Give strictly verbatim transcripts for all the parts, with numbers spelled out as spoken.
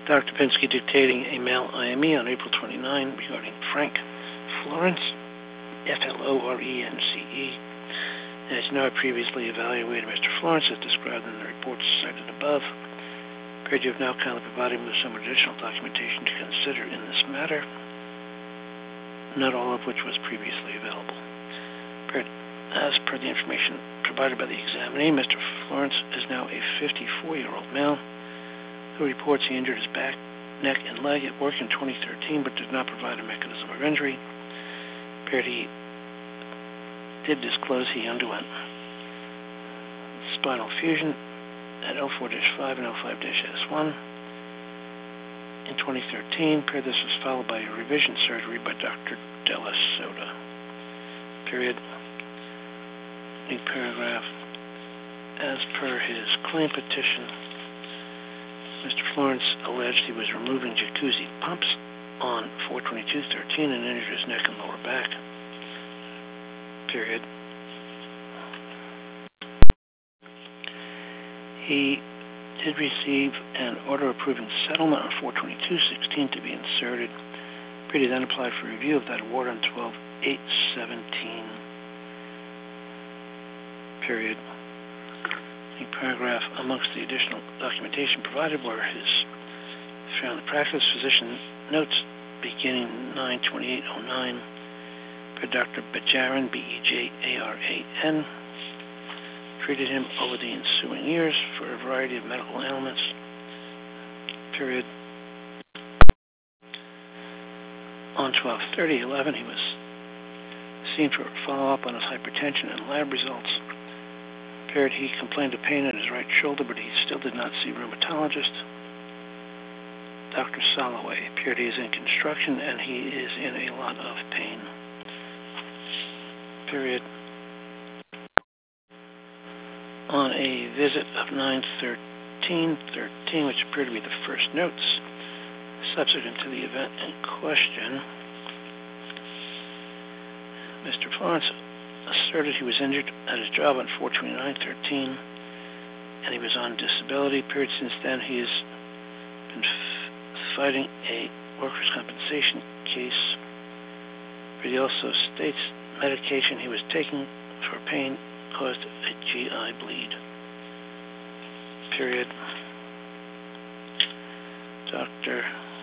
Doctor Pinsky dictating a mail I M E on April twenty-ninth regarding Frank Florence, F L O R E N C E. As you know, I previously evaluated Mister Florence as described in the reports cited above. Appeared you have now kindly provided me with some additional documentation to consider in this matter, not all of which was previously available. Appeared, as per the information provided by the examinee, Mister Florence is now a fifty-four-year-old male who reports he injured his back, neck, and leg at work in twenty thirteen, but did not provide a mechanism of injury. Appeared he did disclose he underwent spinal fusion at L four dash five and L five dash S one in twenty thirteen. Appeared this was followed by a revision surgery by Doctor Della Soda. Period. New paragraph. As per his claim petition, Mister Florence alleged he was removing jacuzzi pumps on four twenty-two thirteen and injured his neck and lower back. Period. He did receive an order approving settlement on four twenty-two sixteen to be inserted. He then applied for review of that award on twelve eight seventeen. Period. The paragraph amongst the additional documentation provided were his family practice physician notes beginning nine twenty-eight oh nine for Doctor Bejaran, B E J A R A N. Treated him over the ensuing years for a variety of medical ailments. Period. On twelve thirty eleven, he was seen for follow-up on his hypertension and lab results. Period. He complained of pain in his right shoulder, but he still did not see a rheumatologist. Doctor Soloway appeared he is in construction and he is in a lot of pain. Period. On a visit of nine thirteen thirteen, which appeared to be the first notes subsequent to the event in question, Mister Florence asserted he was injured at his job on four twenty-nine thirteen and he was on disability. Period. Since then, he has been fighting a workers' compensation case. But he also states medication he was taking for pain caused a G I bleed. Period. Doctor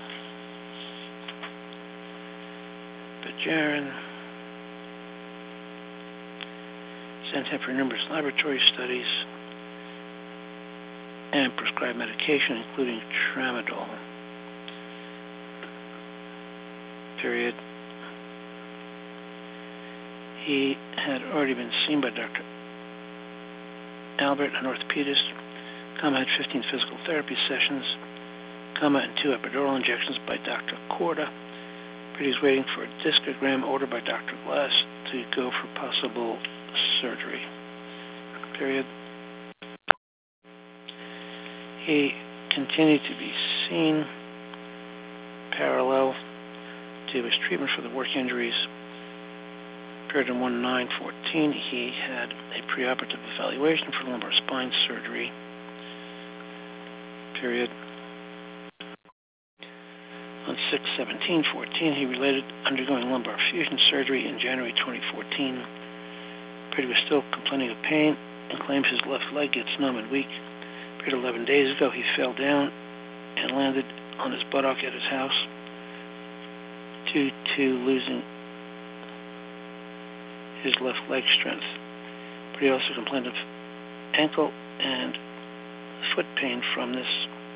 Bejaran sent him for numerous laboratory studies and prescribed medication, including tramadol. Period. He had already been seen by Doctor Albert, an orthopedist, comma, had fifteen physical therapy sessions, comma, and two epidural injections by Doctor Corda. But he's waiting for a discogram ordered by Doctor Glass to go for possible surgery. Period. He continued to be seen parallel to his treatment for the work injuries. Period. In one nine fourteen, he had a preoperative evaluation for lumbar spine surgery. Period. On six seventeen fourteen, he related undergoing lumbar fusion surgery in January twenty fourteen. Period. Was still complaining of pain and claims his left leg gets numb and weak. Period. eleven days ago, he fell down and landed on his buttock at his house due to losing his left leg strength. But he also complained of ankle and foot pain from this,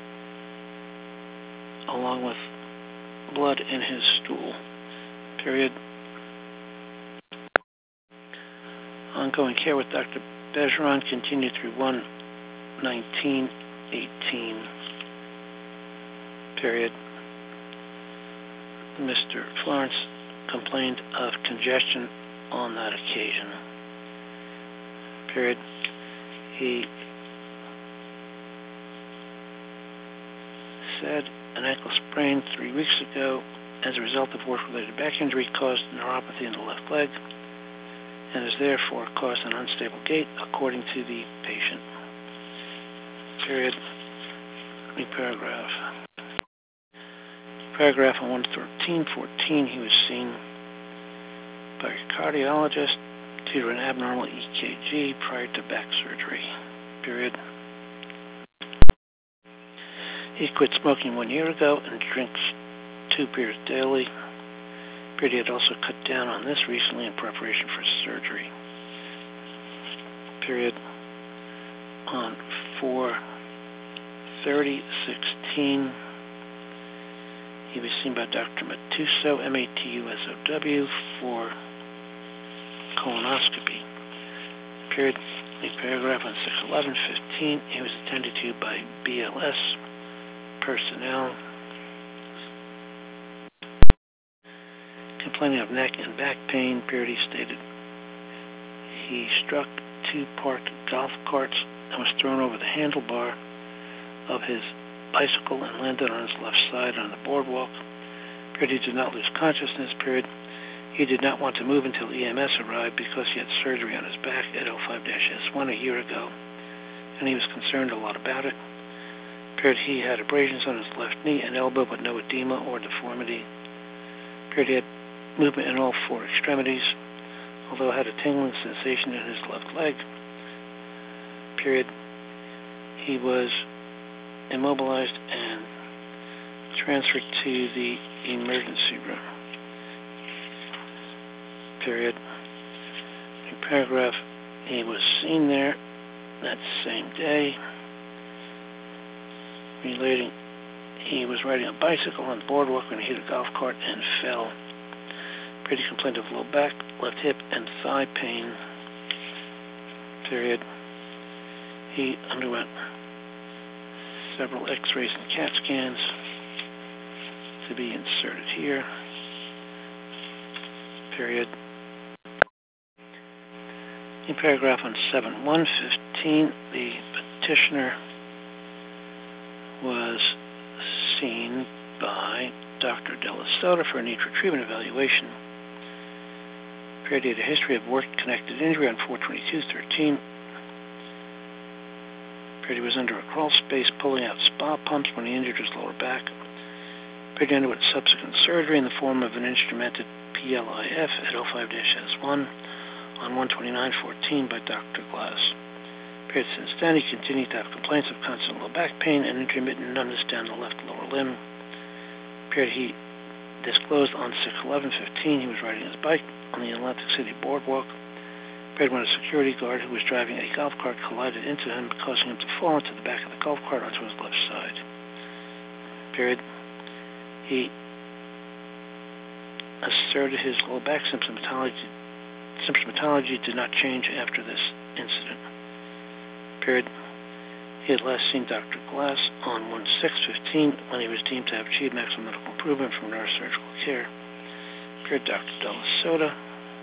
along with blood in his stool. Period. Ongoing care with Doctor Bejaran continued through one nineteen eighteen. Period. Mister Florence complained of congestion on that occasion. Period. He said an ankle sprain three weeks ago as a result of work-related back injury caused neuropathy in the left leg and is therefore caused an unstable gait according to the patient. Period. New paragraph. paragraph on one thirteen fourteen, he was seen by a cardiologist due to an abnormal E K G prior to back surgery. Period. He quit smoking one year ago and drinks two beers daily. Period. He had also cut down on this recently in preparation for surgery. Period. On four thirty sixteen, he was seen by Doctor Matusow, M A T U S O W, for colonoscopy. Period. A paragraph on six eleven fifteen, he was attended to by B L S personnel, complaining of neck and back pain. Period. He stated he struck two parked golf carts and was thrown over the handlebar of his bicycle and landed on his left side on the boardwalk. Period. He did not lose consciousness. Period. He did not want to move until E M S arrived because he had surgery on his back at L five S one a year ago, and he was concerned a lot about it. Period. He had abrasions on his left knee and elbow, but no edema or deformity. Period. He had movement in all four extremities, although had a tingling sensation in his left leg. Period. He was immobilized and transferred to the emergency room. Period. In paragraph, he was seen there that same day, relating he was riding a bicycle on the boardwalk when he hit a golf cart and fell. Period. He complained of low back, left hip, and thigh pain. Period. He underwent several x-rays and CAT scans to be inserted here. Period. In paragraph on seven one fifteen, the petitioner was seen by Doctor Della Sota for a need for treatment evaluation. Period. He had a history of work-connected injury on four twenty-two thirteen. Period. He was under a crawl space pulling out spa pumps when he injured his lower back. Period. He underwent subsequent surgery in the form of an instrumented P L I F at L five S one on one twenty-nine fourteen by Doctor Glass. Period. Since then, he continued to have complaints of constant low back pain and intermittent numbness down the left lower limb. Period. He disclosed on six eleven fifteen he was riding his bike on the Atlantic City boardwalk. Period. When a security guard who was driving a golf cart collided into him, causing him to fall into the back of the golf cart onto his left side. Period. He asserted his low back symptomatology, symptomatology did not change after this incident. Period. He had last seen Doctor Glass on one six fifteen when he was deemed to have achieved maximum medical improvement from neurosurgical care. Period. Doctor Della Sota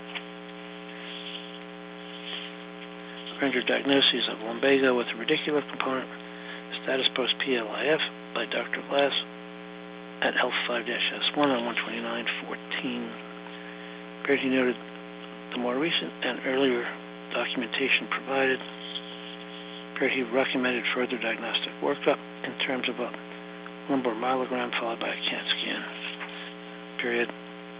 rendered diagnoses of lumbago with a radicular component, status post P L I F by Doctor Glass at L five S one on one twenty-nine fourteen. Period. He noted the more recent and earlier documentation provided. Period. He recommended further diagnostic workup in terms of a lumbar myelogram followed by a CAT scan. Period.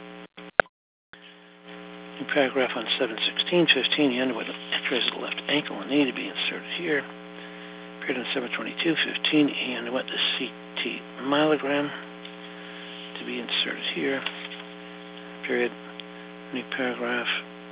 In paragraph on seven sixteen fifteen, he underwent x-rays of the left ankle and knee to be inserted here. Period. On seven twenty-two fifteen, he underwent the C T myelogram to be inserted here. Period. New paragraph.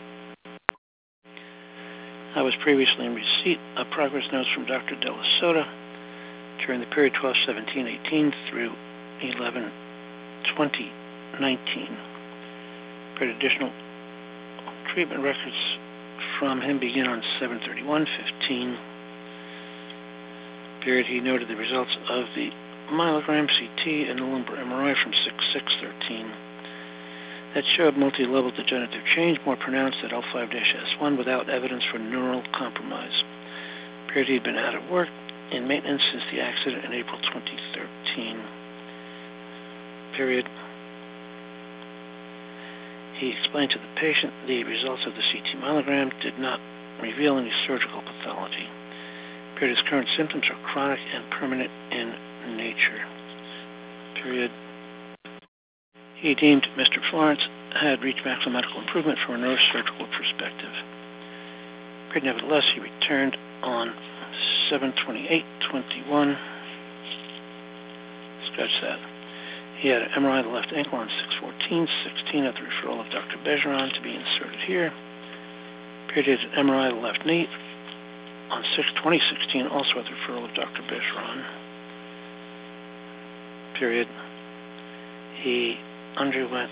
I was previously in receipt of progress notes from Doctor Della Sota during the period twelve seventeen eighteen through eleven twenty nineteen. Period. Additional treatment records from him begin on seven thirty-one fifteen. Period. He noted the results of the myelogram, C T, and the lumbar M R I from six six thirteen that showed multi-level degenerative change more pronounced at L five S one without evidence for neural compromise. Period. He had been out of work in maintenance since the accident in April twenty thirteen. Period. He explained to the patient the results of the C T myelogram did not reveal any surgical pathology. Period. His current symptoms are chronic and permanent in nature. Period. He deemed Mister Florence had reached maximum medical improvement from a neurosurgical perspective. But nevertheless, he returned on seven twenty-eight twenty-one. Scratch that. He had an M R I of the left ankle on six fourteen sixteen at the referral of Doctor Bergeron to be inserted here. Period. He had an M R I of the left knee on six twenty sixteen, also at the referral of Doctor Bergeron. Period. He underwent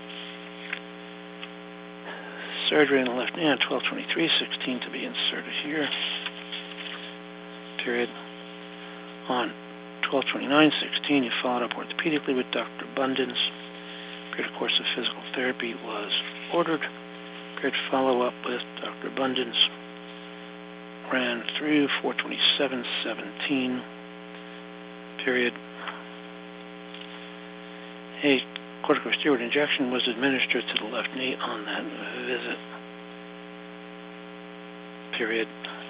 surgery on the left knee on twelve twenty-three sixteen to be inserted here. Period. On twelve twenty-nine sixteen, he followed up orthopedically with Doctor Bundens. Period. A course of physical therapy was ordered. Period. Follow-up with Doctor Bundens ran through four twenty-seven seventeen. Period. A corticosteroid injection was administered to the left knee on that visit. Period.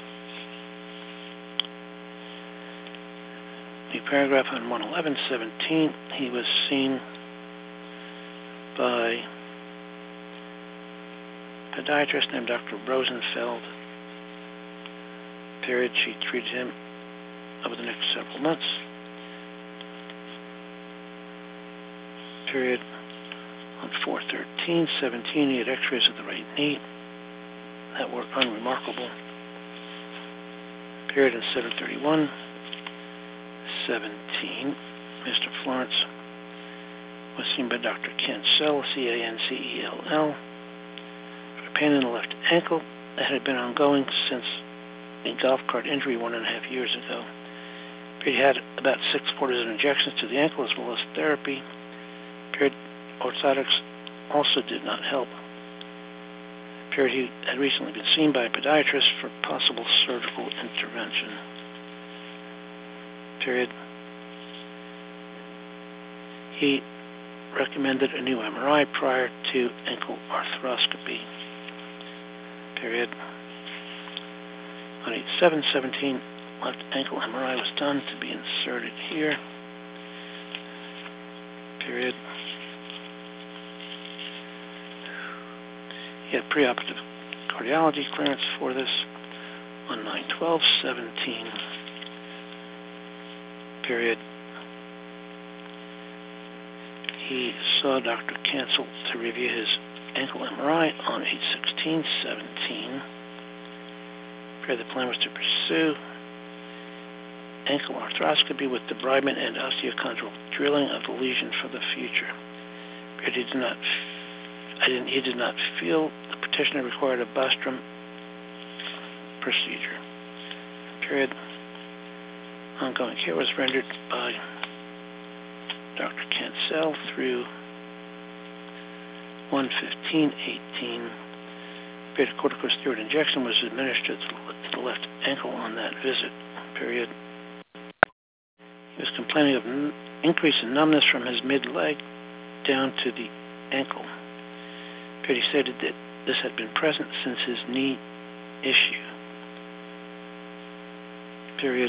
New paragraph on one eleven seventeen. He was seen by a podiatrist named Doctor Rosenfeld. Period. She treated him over the next several months. Period. On four thirteen seventeen, he had x-rays of the right knee that were unremarkable. Period. In seven thirty-one seventeen, Mister Florence was seen by Doctor Cancel, C A N C E L L, for pain in the left ankle that had been ongoing since a golf cart injury one and a half years ago. He had about six quarters of injections to the ankle as well as therapy. Period. Orthotics also did not help. Period. He had recently been seen by a podiatrist for possible surgical intervention. Period. He recommended a new M R I prior to ankle arthroscopy. Period. On eight seven seventeen, left ankle M R I was done to be inserted here. Period. He had preoperative cardiology clearance for this on nine twelve seventeen. Period. He saw Doctor Cancel to review his ankle M R I on eight sixteen seventeen. Period. The plan was to pursue ankle arthroscopy with debridement and osteochondral drilling of the lesion for the future. Period. He did not. I didn't. He did not feel the petitioner required a Bostrom procedure. Period. Ongoing care was rendered by Doctor Cancel through one fifteen eighteen. Beta corticosteroid injection was administered to the left ankle on that visit. Period. He was complaining of an increase in numbness from his mid-leg down to the ankle. Period. He stated that this had been present since his knee issue. Period.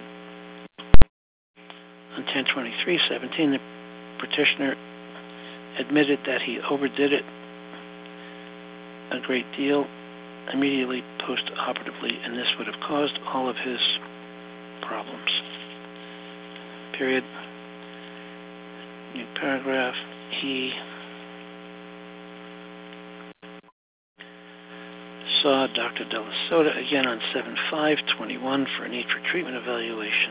On ten twenty-three seventeen, the petitioner admitted that he overdid it a great deal immediately post-operatively, and this would have caused all of his problems. Period. New paragraph. He saw Doctor Della Sota again on seven five twenty-one for a need for treatment evaluation.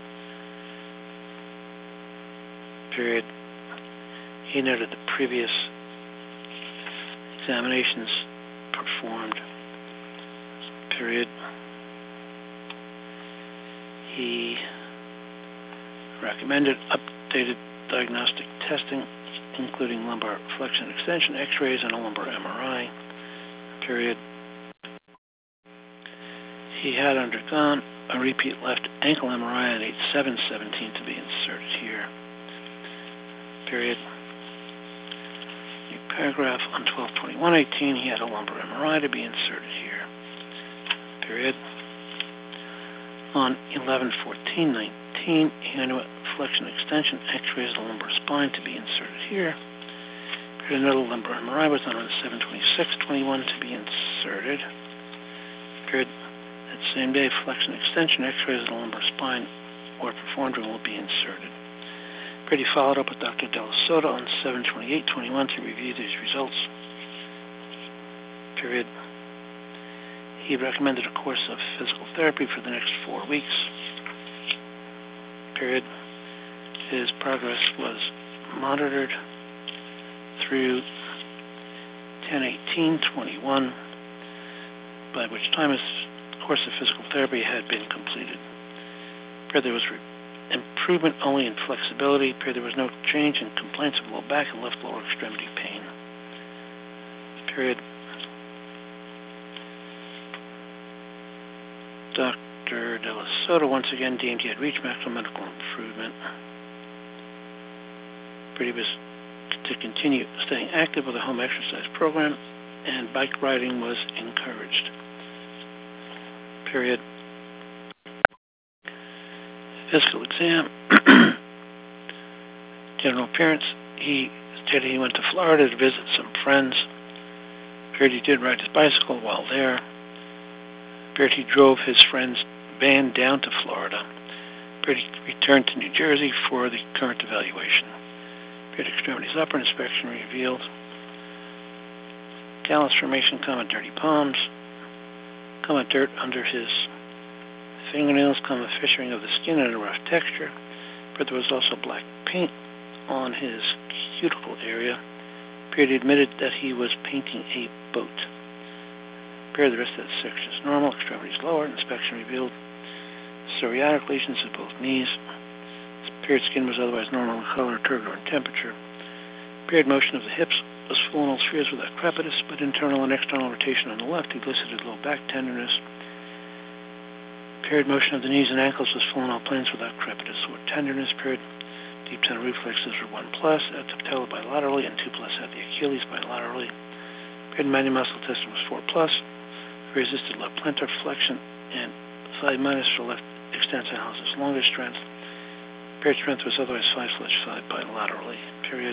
Period. He noted the previous examinations performed. Period. He recommended updated diagnostic testing, including lumbar flexion extension, x-rays, and a lumbar M R I. Period. He had undergone a repeat left ankle M R I at eight seven seventeen to be inserted here. Period. New paragraph on twelve twenty-one eighteen, he had a lumbar M R I to be inserted here. Period. On eleven fourteen nineteen, he underwent flexion extension, x-rays of the lumbar spine to be inserted here. Period. Lumbar M R I was done on seven twenty-six twenty-one to be inserted. Period. That same day, flexion extension X-rays of the lumbar spine were performed and will be inserted. Period. He followed up with Doctor Della Sota on seven twenty-eight twenty-one to review these results. Period. He recommended a course of physical therapy for the next four weeks. Period. His progress was monitored through ten eighteen twenty-one, by which time his course of physical therapy had been completed. Period. There was improvement only in flexibility. Period. There was no change in complaints of low back and left lower extremity pain. Period. Doctor Della Sota once again deemed he had reached maximum medical improvement. Period. He was to continue staying active with a home exercise program, and bike riding was encouraged. Period. Physical exam. General appearance. He stated he went to Florida to visit some friends. Period. He did ride his bicycle while there. Period. He drove his friend's van down to Florida. Period. He returned to New Jersey for the current evaluation. Period. Extremities upper inspection revealed callus formation, comma dirty palms, comma dirt under his fingernails, comma fissuring of the skin and a rough texture. But there was also black paint on his cuticle area. Period. He admitted that he was painting a boat. Period. The rest of that section is normal. Extremities lower. Inspection revealed psoriatic lesions of both knees. Period. Skin was otherwise normal in color, turgor, and temperature. Period. Motion of the hips was full in all spheres without crepitus, but internal and external rotation on the left elicited low back tenderness. Period. Motion of the knees and ankles was full in all planes without crepitus or tenderness. Period. Deep center reflexes were one plus at the patella bilaterally and two plus at the Achilles bilaterally. Period. Manual muscle test was four plus. Resisted left plantar flexion and five minus for left extensor hallucis longus strength. Period. Strength was otherwise five slash five bilaterally. Period.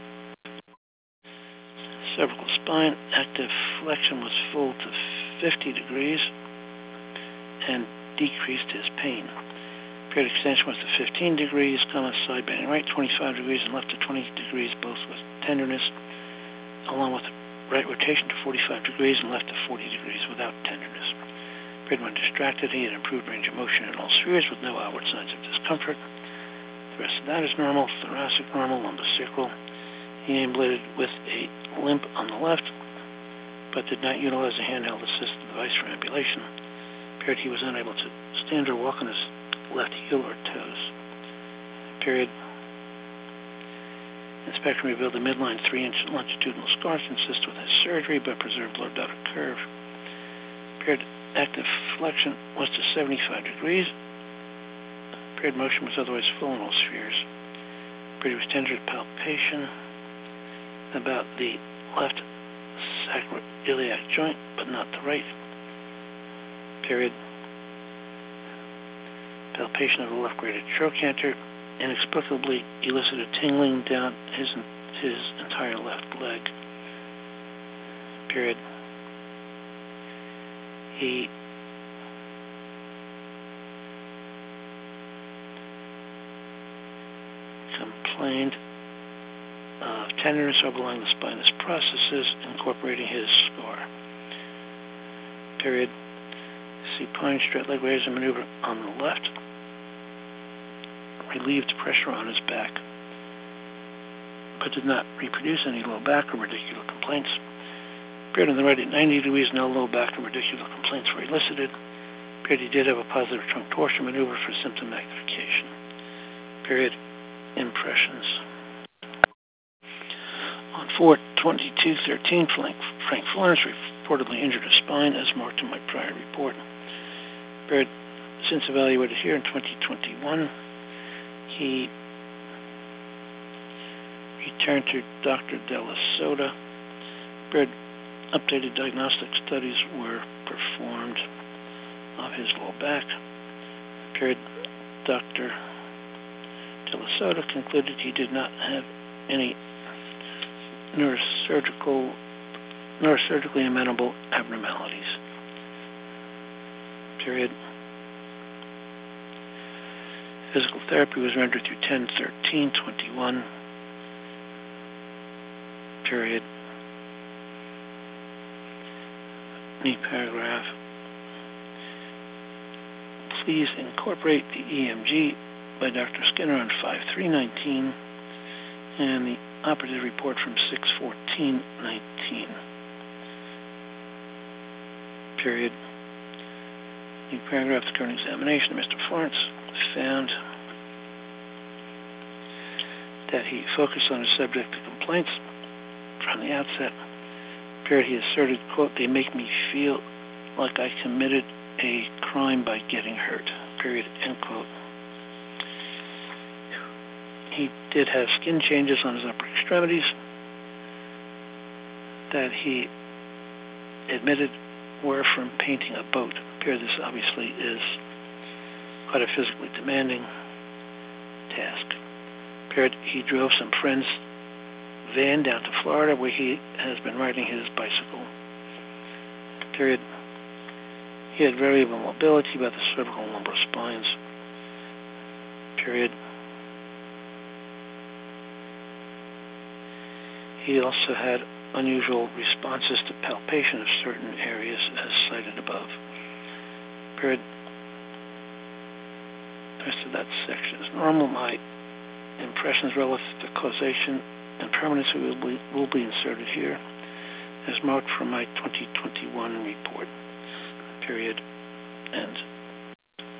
Cervical spine active flexion was full to fifty degrees and decreased his pain. Period. Extension was to fifteen degrees, comma side bending right twenty-five degrees and left to twenty degrees, both with tenderness, along with right rotation to forty-five degrees and left to forty degrees without tenderness. Period. When distracted, he had improved range of motion in all spheres with no outward signs of discomfort. The rest of that is normal. Thoracic normal, lumbosacral. He ambulated with a limp on the left, but did not utilize a handheld assisted device for ambulation. Period. He was unable to stand or walk on his left heel or toes. Period. Inspection revealed a midline three inch longitudinal scar consistent with his surgery but preserved lordotic curve. Period. Active flexion was to seventy-five degrees. Period. Motion was otherwise full in all spheres. Period. Was tender palpation about the left sacroiliac joint, but not the right. Period. Palpation of the left graded trochanter inexplicably elicited tingling down his his entire left leg. Period. He complained of tenderness overlying the spinous processes, incorporating his scar. Period. Supine straight leg raiser maneuver on the left relieved pressure on his back, but did not reproduce any low back or radicular complaints. Period. On the right at ninety degrees, no low back or radicular complaints were elicited. Period. He did have a positive trunk torsion maneuver for symptom magnification. Period. Impressions. On four twenty-two thirteen, Frank, Frank Florence reportedly injured his spine as marked in my prior report. Period. Since evaluated here in twenty twenty-one, he returned to Doctor Della Sota. Period. Updated diagnostic studies were performed of his low back. Period. Doctor Della Sota concluded he did not have any neurosurgical, neurosurgically amenable abnormalities. Period. Physical therapy was rendered through ten thirteen twenty-one. Period. New paragraph. Please incorporate the E M G by Doctor Skinner on five three nineteen and the operative report from six fourteen nineteen. Period. New paragraph. The current examination of Mister Florence found that he focused on his subject to complaints from the outset. Period. He asserted, quote, "They make me feel like I committed a crime by getting hurt." Period. End quote. He did have skin changes on his upper extremities that he admitted were from painting a boat. Period. This obviously is quite a physically demanding task. Period. He drove some friends' van down to Florida where he has been riding his bicycle. Period. He had variable mobility about the cervical and lumbar spines. Period. He also had unusual responses to palpation of certain areas as cited above. Period. The rest of that section is normal. My impressions relative to causation and permanency will be, will be inserted here as marked from my twenty twenty-one report. Period. End.